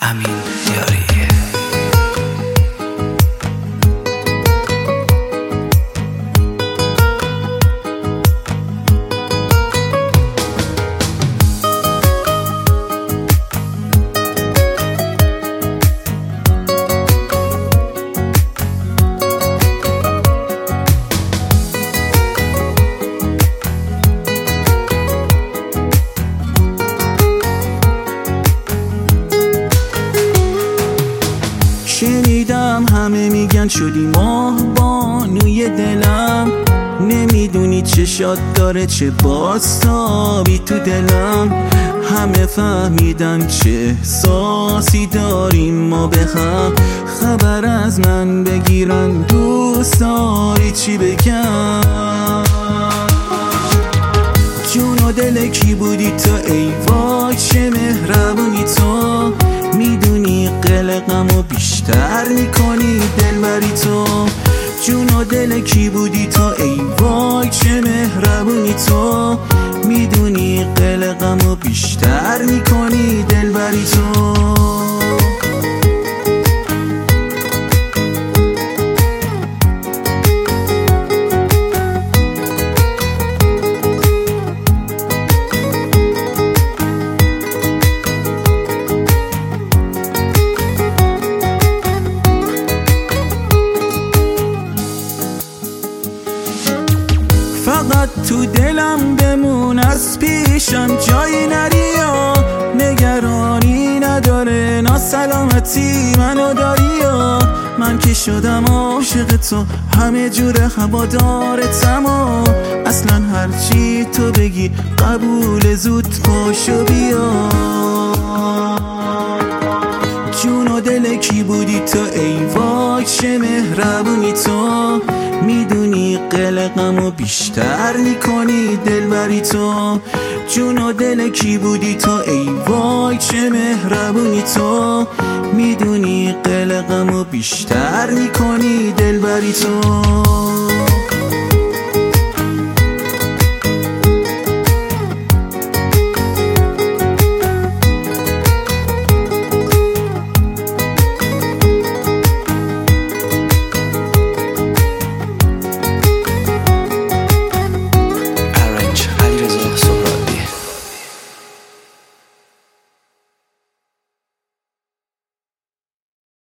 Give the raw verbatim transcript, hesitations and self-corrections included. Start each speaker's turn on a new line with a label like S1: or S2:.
S1: امین یاری.
S2: شنیدم همه میگن شدی ماه بانوی دلم، نمیدونی چه شاد داره چه بازتابی تو دلم. همه فهمیدن چه احساسی داریم ما به هم، خبر از من بگیرن دوست داری چی بگم. جون و دل کی بودی تو ای وای چه مهربونی تو، میدونی قلقمو بیشتر میکنی دلبری تو. جون و دل کی بودی تو ای وای چه مهربونی تو، میدونی قلقمو بیشتر میکنی دلبری تو. فقط تو دلم بمون از پیشم جایی نری یا نگرانی نداره ناسلامتی منو داری یا. من که شدم عاشق تو همه جور هوادارتم و اصلا هرچی تو بگی قبول زود پاشو بیا. جون و دل کی بودی تو ای وای چه مهربونی تو، میدونی قلقمو بیشتر میکنی دلبری تو. جون و دل کی بودی تو ای وای چه مهربونی تو، میدونی قلقمو بیشتر میکنی دلبری تو.